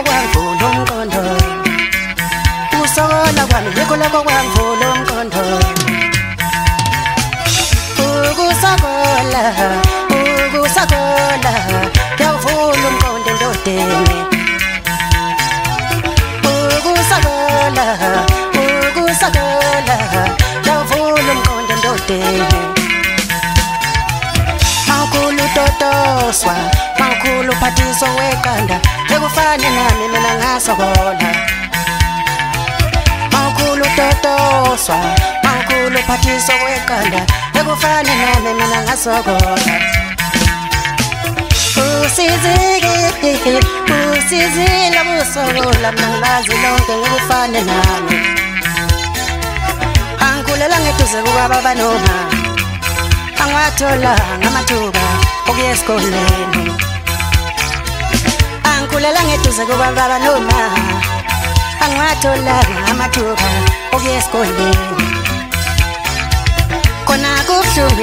kwangivula umqondo usokola kwami yikho lokho kwangivula umqondo ukusokola yawuvula umqondo endodeni ukusokola yawuvula umqondo endodeni Makhulu totoswa makhulu phathiso weqanda ekufane nami mina ngasokola Makhulu totoswa makhulu phathiso weqanda ekufane nami mina ngasokola Usizile busokola mngazi lonke ekufane nami Angikulela ngeduze kubaba noma Angwathola ngamathuba okuya esikoleni Angikulela ngeduze kubaba noma Angwathola ngamathuba okuya esikoleni Khona kubuhlungu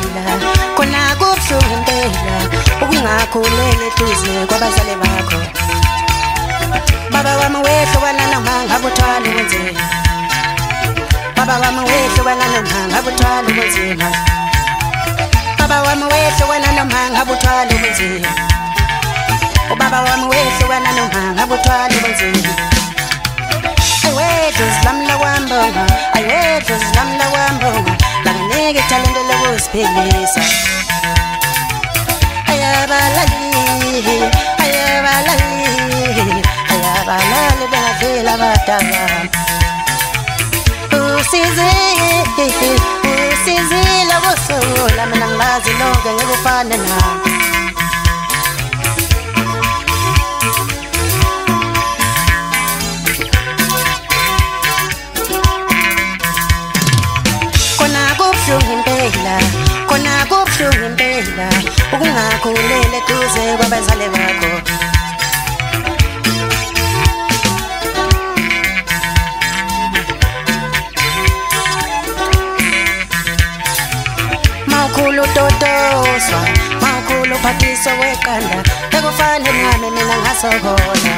impela ukungakhuleli eduze kwabazali bakho Baba wami wehlukana noma ngabuthwala ubunzima Baba wami wehlukana noma ngabuthwala ubunzima Baba wami wehlukana noma ngabuthwala ubunzima Ubaba wami wehlukana noma ngabuthwala ubunzima Ayiwedlozi lamla kwambonga ayiwedlozi lamla kwambonga langinike ithalente lokuziphilisa Ayabalali bengadlela abadala Usizile kusokola mina ngilazi lonke ngekufane nami Khona kubuhlungu impela ukungakhuleli eduze kwabazali bakho Makhulu totoswa makhulu phathiso weqanda ekufane nami mina ngasokola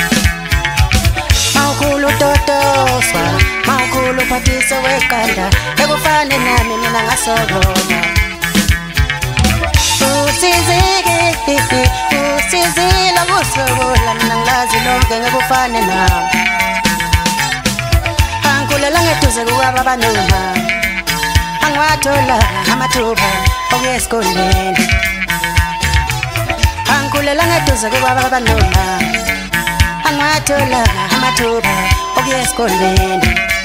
Makhulu totoswa makhulu phathiso weqanda ekufane nami mina ngasokola Usizile kusokola mina ngilazi lonke ngekufane nami Angikulela ngeduze kubaba noma Angwathola amathuba okuya esikoleni Angikulela ngeduze kubaba noma Angwathola amathuba okuya esikoleni